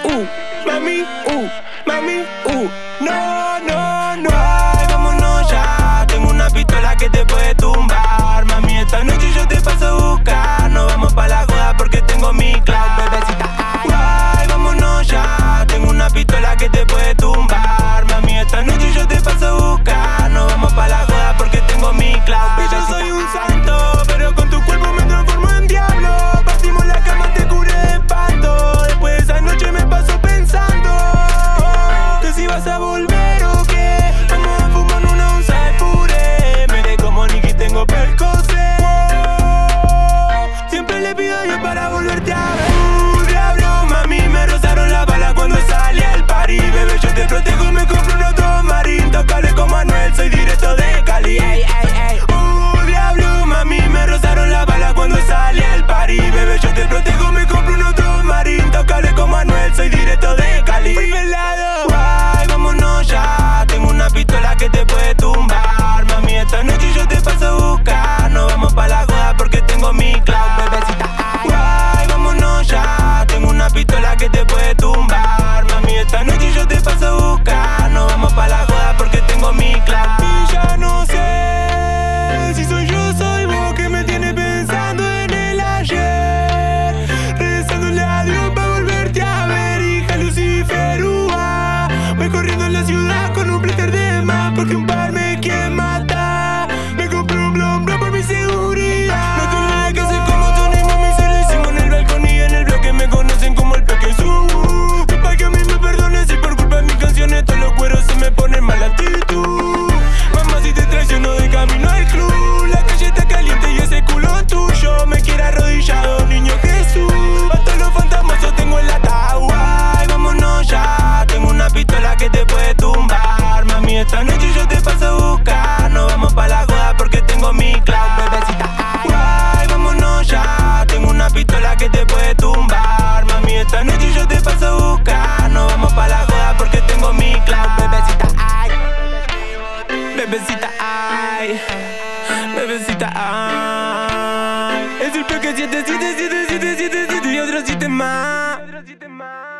mami, mami, no, no, no. Ay, vámonos ya, tengo una pistola que te puede tumbar. Mami, esta noche yo te paso a buscar. No vamos pa' la joda porque tengo mi cloud, bebecita. Ay, vámonos ya, tengo una pistola que te puede tumbar. Mami, esta noche yo te paso a buscar. No vamos pa' la joda porque tengo mi cloud, bebecita. Yo soy un santo, pero con tu cuerpo me transformo en diablo. Partimos la cama, te curé de espanto. Después de esa noche me paso pensando que si vas a volver o qué. Vamos a fumar una onza de puré. Me de como Nicky, tengo Percocet. Siempre le pido a Dios para volverte a ver. Diablo, mami, me rozaron la bala cuando salí al party. Bebé, yo te protejo, me compro un otro marín. Tocable como Anuel, soy directo de Cali. Ey, ey, ey. Diablo, mami, me rozaron la bala cuando salí al party. Bebé, yo te protejo, me compro un otro marín. Tocable como Anuel, soy directo de Cali. Pelado. Ay, vámonos ya, tengo una pistola que te puede tumbar. Mami, esta noche yo te paso a buscar. No vamos pa' la joda porque tengo mi cloud, bebecita. Ay, vámonos ya, tengo una pistola que te puede tumbar. Mami, esta noche yo te paso a buscar. No vamos pa' la joda porque tengo mi cloud. Y ya no sé si soy yo, soy vos que me tienes pensando en el ayer. Rezándole a Dios pa' volverte a ver, hija Luciferúa. Voy corriendo en la ciudad con un blister de más porque un par me quiere matar. Me compré un blon por mi seguridad. No te olvides que soy como Tony, mami, se lo hicimos en el balcón y en el bloque me conocen como el Pequezú. Pa' que a mí me perdones si por culpa de mis canciones todos los cueros se me ponen mala actitud. Mamá, si te traiciono de camino al club, la calle está caliente y ese culo tuyo me quiere arrodillado, niño Jesús. A todos los fantasmosos tengo el ataúd. Ay, vámonos ya, tengo una pistola que te puede tumbar. Mami, esta noche yo te paso a buscar. No vamos pa' la joda porque tengo mi cloud, bebecita. Ay, vámonos ya, tengo una pistola que te puede tumbar. Mami, esta noche yo te paso a buscar. No vamos pa' la joda porque tengo mi cloud, bebecita. Ay, bebecita, ay, bebecita, ay. Es el Peque 7, 7, 7, 7, 7, 7 y otro 7 más.